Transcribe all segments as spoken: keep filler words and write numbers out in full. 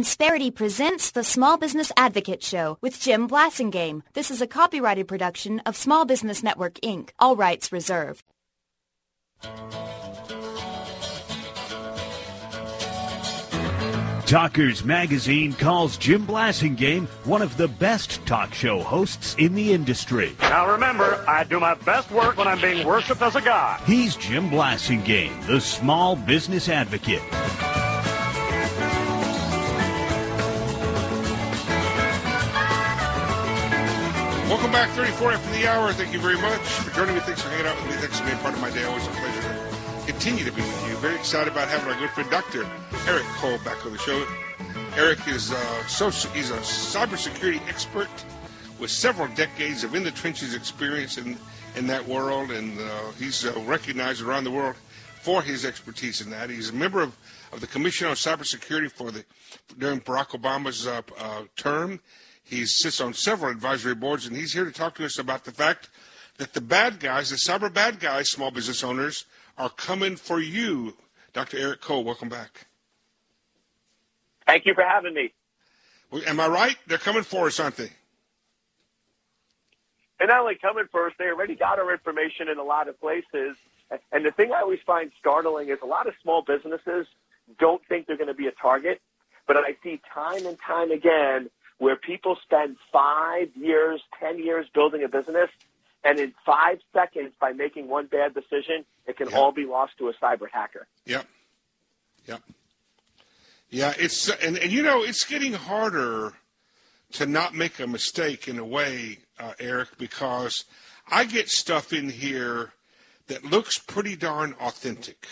Insperity presents the Small Business Advocate Show with Jim Blasingame. This is a copyrighted production of Small Business Network, Incorporated. All rights reserved. Talkers Magazine calls Jim Blasingame one of the best talk show hosts in the industry. Now remember, I do my best work when I'm being worshipped as a god. He's Jim Blasingame, the Small Business Advocate. Welcome back, thirty-four after the hour. Thank you very much for joining me. Thanks for hanging out with me. Thanks for being part of my day. Always a pleasure to continue to be with you. Very excited about having our good friend Doctor Eric Cole back on the show. Eric is uh, so he's a cybersecurity expert with several decades of in-the-trenches experience in, in that world, and uh, he's uh, recognized around the world for his expertise in that. He's a member of, of the Commission on Cybersecurity for the during Barack Obama's uh, uh, term. He sits on several advisory boards, and he's here to talk to us about the fact that the bad guys, the cyber bad guys, small business owners, are coming for you. Doctor Eric Cole, welcome back. Thank you for having me. Well, am I right? They're coming for us, aren't they? They're not only coming for us, they already got our information in a lot of places. And the thing I always find startling is a lot of small businesses don't think they're going to be a target, but I see time and time again where people spend five years, ten years building a business, and in five seconds, by making one bad decision, it can yep. all be lost to a cyber hacker. Yep. Yep. Yeah, it's and, and you know, it's getting harder to not make a mistake in a way, uh, Eric, because I get stuff in here that looks pretty darn authentic.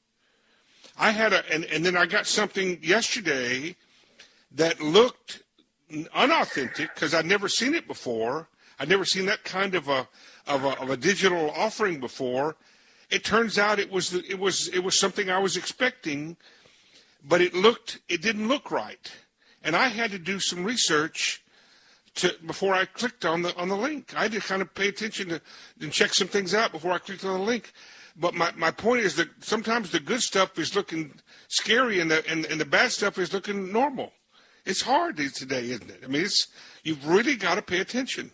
I had a, and, and then I got something yesterday that looked unauthentic because I'd never seen it before. I'd never seen that kind of a of a, of a digital offering before. It turns out it was it was it was something I was expecting, but it looked it didn't look right, and I had to do some research to before I clicked on the on the link. I had to kind of pay attention to and check some things out before I clicked on the link. But my, my point is that sometimes the good stuff is looking scary, and the and, and the bad stuff is looking normal. It's hard today, isn't it? I mean, it's, you've really got to pay attention.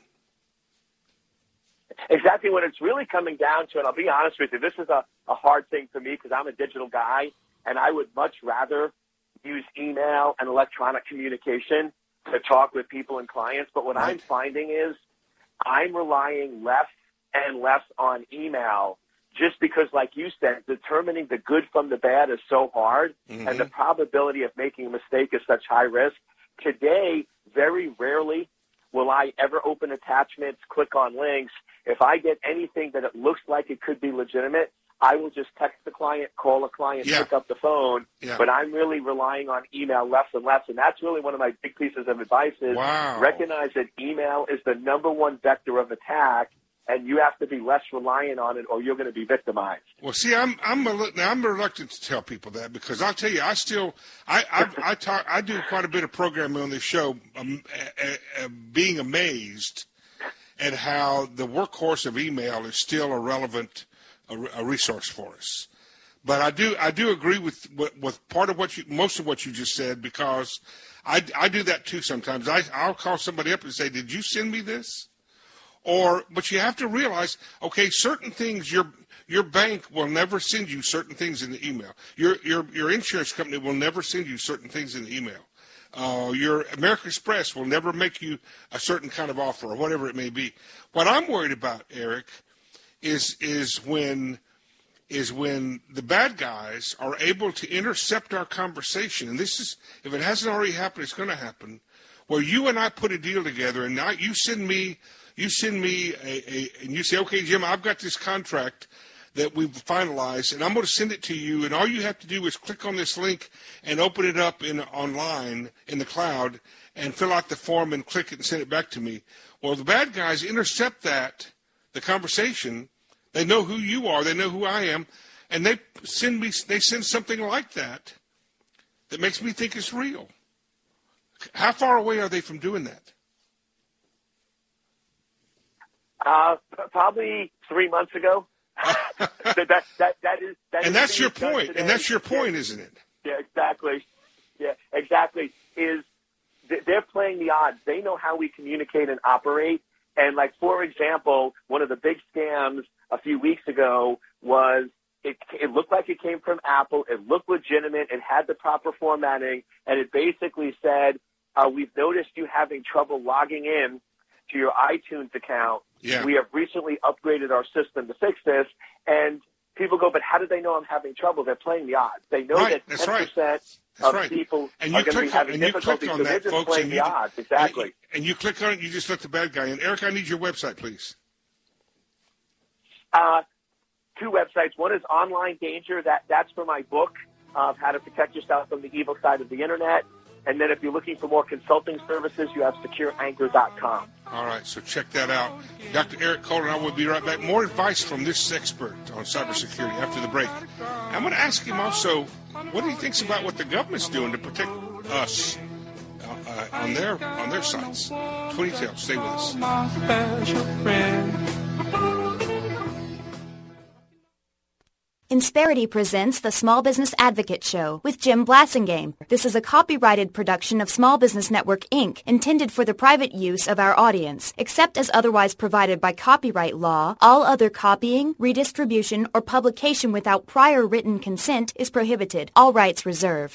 Exactly what it's really coming down to, and I'll be honest with you, this is a, a hard thing for me because I'm a digital guy, and I would much rather use email and electronic communication to talk with people and clients. But what right. I'm finding is I'm relying less and less on email just because, like you said, determining the good from the bad is so hard, mm-hmm. and the probability of making a mistake is such high risk. Today, very rarely will I ever open attachments, click on links. If I get anything that it looks like it could be legitimate, I will just text the client, call a client, yeah. pick up the phone. Yeah. But I'm really relying on email less and less, and that's really one of my big pieces of advice is wow. recognize that email is the number one vector of attack, and you have to be less reliant on it, or you're going to be victimized. Well, see, I'm I'm a, now I'm reluctant to tell people that because I'll tell you, I still I I, I talk I do quite a bit of programming on this show, um, uh, uh, being amazed at how the workhorse of email is still a relevant a, a resource for us. But I do I do agree with with part of what you most of what you just said because I I do that too sometimes. I I'll call somebody up and say, "Did you send me this?" Or, but you have to realize, okay, certain things your your bank will never send you certain things in the email. Your your your insurance company will never send you certain things in the email. Uh, your American Express will never make you a certain kind of offer or whatever it may be. What I'm worried about, Eric, is is when is when the bad guys are able to intercept our conversation. And this is, if it hasn't already happened, it's going to happen. Where you and I put a deal together, and now you send me. You send me a, a, and you say, okay, Jim, I've got this contract that we've finalized, and I'm going to send it to you, and all you have to do is click on this link and open it up in online in the cloud and fill out the form and click it and send it back to me. Well, the bad guys intercept that, the conversation. They know who you are. They know who I am, and they send me. They send something like that that makes me think it's real. How far away are they from doing that? Uh, probably three months ago. that, that, that, that is, that and is that's your point. And that's your point, yeah. isn't it? Yeah, exactly. Yeah, exactly. is they're playing the odds. They know how we communicate and operate. And, like, for example, one of the big scams a few weeks ago was it, it looked like it came from Apple. It looked legitimate. It had the proper formatting. And it basically said, uh, we've noticed you having trouble logging in to your iTunes account. Yeah. We have recently upgraded our system to fix this. And people go, but how did they know I'm having trouble? They're playing the odds. They know Right, that that's ten percent right. of right. people And you are going to be click on, having and you difficulty, click on so they're that, just folks, playing and the you, odds. Exactly. And, and you click on it, you just let the bad guy in. Eric, I need your website, please. Uh, two websites. One is Online Danger. That That's for my book of how to protect yourself from the evil side of the Internet. And then if you're looking for more consulting services, you have secure anchor dot com. All right, so check that out. Doctor Eric Kohler and I will be right back. More advice from this expert on cybersecurity after the break. I'm going to ask him also what he thinks about what the government's doing to protect us uh, uh, on their on their sites. twenty Tails, stay with us. Insperity presents the Small Business Advocate Show with Jim Blasingame. This is a copyrighted production of Small Business Network, Incorporated, intended for the private use of our audience. Except as otherwise provided by copyright law, all other copying, redistribution, or publication without prior written consent is prohibited. All rights reserved.